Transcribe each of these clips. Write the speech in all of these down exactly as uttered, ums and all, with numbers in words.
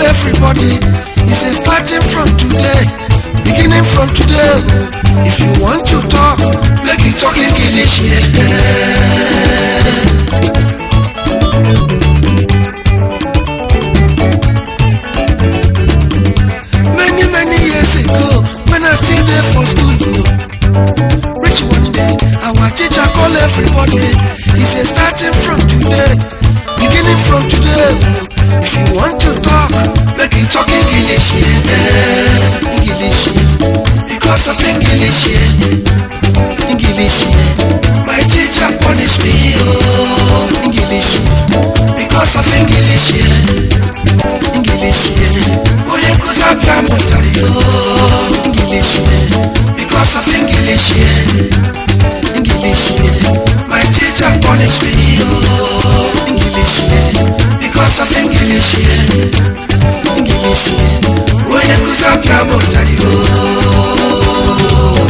everybody. He says starting from today, beginning from today. Oh, if you want to talk, make you talk English. Many many years ago, when I still there for school, oh, reach one day, our teacher call everybody. He says starting from today, beginning from today. Oh, if you want to talk, make you talk English. English, because of English. English, my teacher punish me. Oh, English, because of English. English, oh yeah, cause I'm your mother. Oh, English, because of English. English, my teacher punish me. Oh, English, because of English. English, oh yeah, cause I'm your mother. Oh.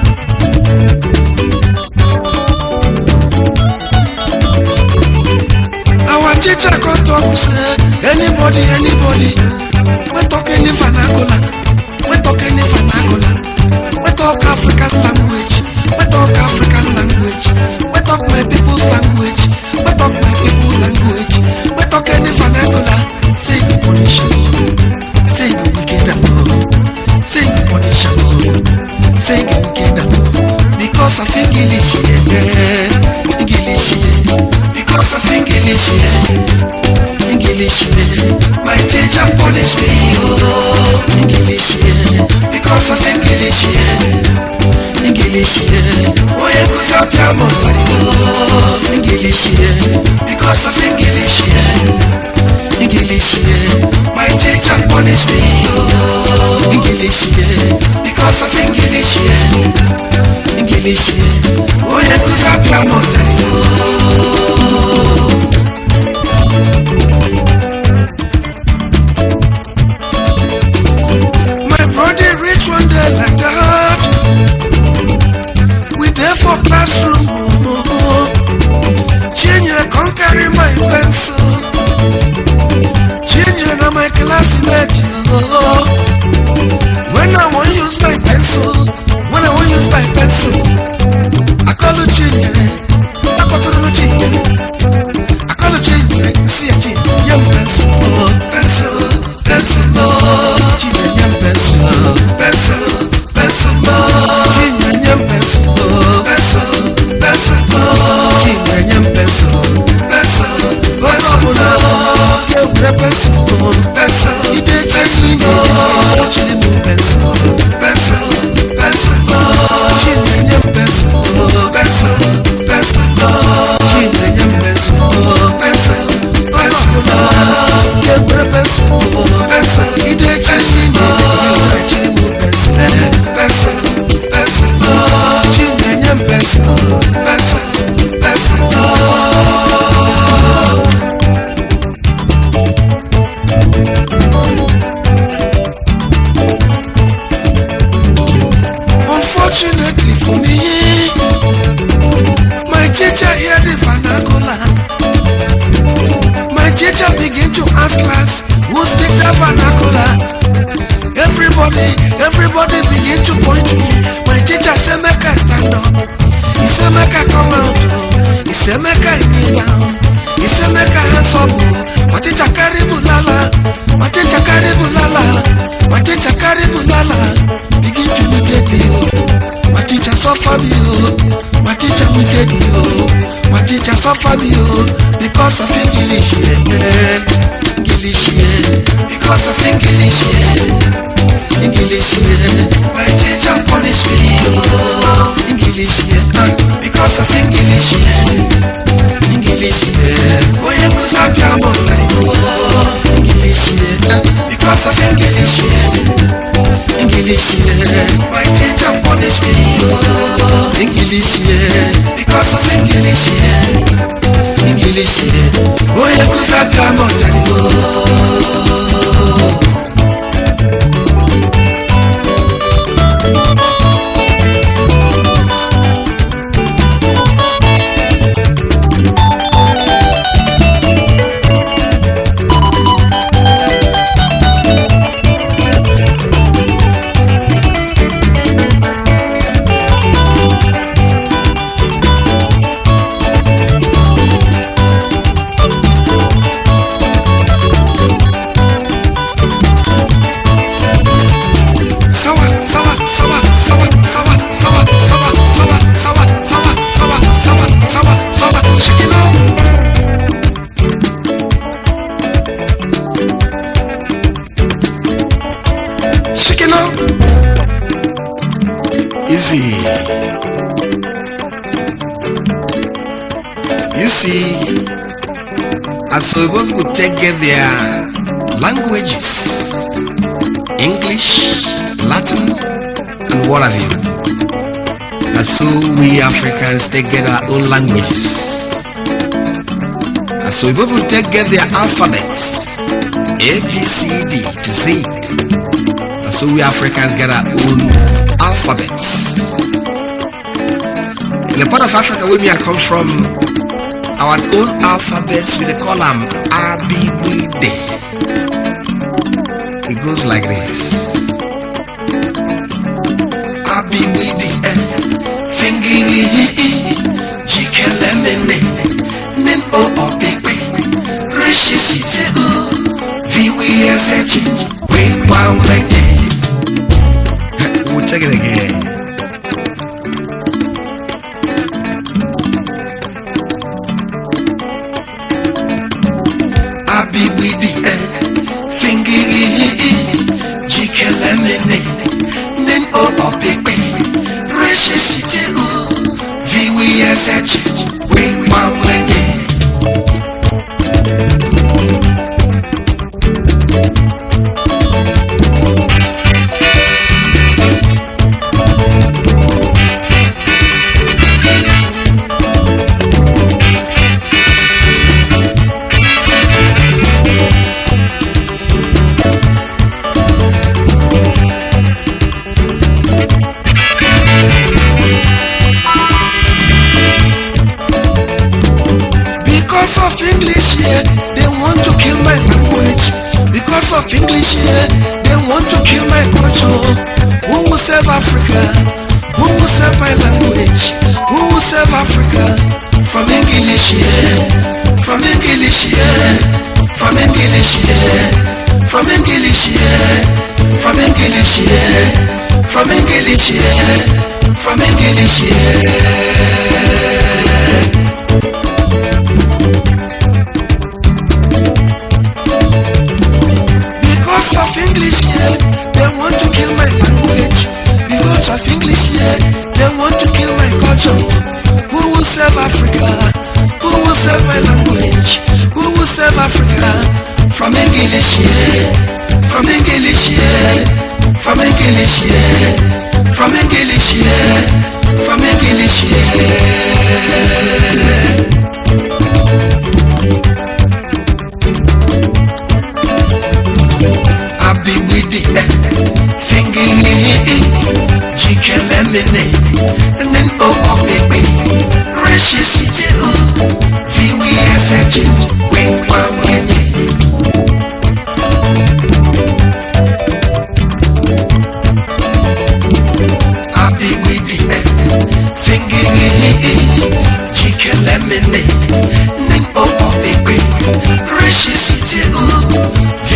Our teacher come talk say anybody, anybody, we talk any vernacular, we talk any vernacular, we talk African language, we talk African language, we talk my people's language, we talk my people language, we talk any vernacular. Say the punishable, say the wickedable, say the punishable, say the wickedable, because of English, yeah, English, because of English, yeah, English, my teacher punish me. Oh, English, because of English, yeah, English, oh yeah, cause I'm your mother. Oh, English, because of English, yeah, English, my teacher punish me. Oh, English, because of English, yeah, English, oh yeah, cause I'm your mother. Oh. My brother reach one day like that. We there for classroom. Change I can't carry my pencil. Change I my classmate. When I want use my pencil, when I want use my pencil, I call you change. I call to no change. I call you change. See a change. Young pencil, pencil, pencil, change young pencil, pencil, pencil, change young pencil, pencil, pencil, change young pencil, pencil, pencil, yeah, with a pencil, pencil, you did just you know, change new pencil, pencil, pencil, change young pencil, pencil, pencil, change young pencil, pencil, pencil, yeah, with a pencil, pencil, you did just you know, change new pencil, pencil, pencil, change young pencil, pencil, pencil. Unfortunately for me, my teacher hear the vernacular. My teacher begin to ask class, who speak the vernacular? Everybody, everybody begin to point me. My teacher say make I stand up. He say make I come out. He say make I kneel down. He say make I hands up. My teacher carry bulala. My teacher carry bulala. My teacher carry bulala. Begin to wicked me. My teacher suffer me. My teacher wicked me. My teacher suffer me because of English. Yeah. English, yeah. Because of English, yeah. English, yeah. My teacher punish me. Oh, English, yeah. Because of English, yeah. English, yeah. Oh yeah, cause I'm your mother. Oh, English, yeah. Because of English, yeah. English, yeah. My teacher punish me. Oh, English, yeah. Because of English, yeah. English, yeah. Oh yeah, cause I'm your mother. Oh. so people take get their languages, English, Latin, and what have you. And so we Africans take get our own languages. And so people take get their alphabets, A, B, C, D to Z. And so we Africans get our own alphabets. In the part of Africa where we are come from, our own alphabets we call them A, B, B, D. It goes like this: A, B, B, D, Fengi, Chikelemene, Nin O O P P, Reshi Sitego, Viwi Asechi, Wing Wang Wang. We'll take it again.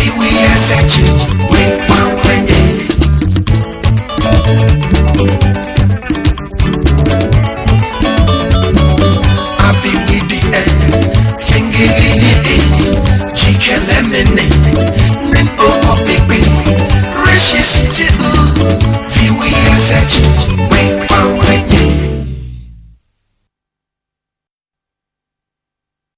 Thank you.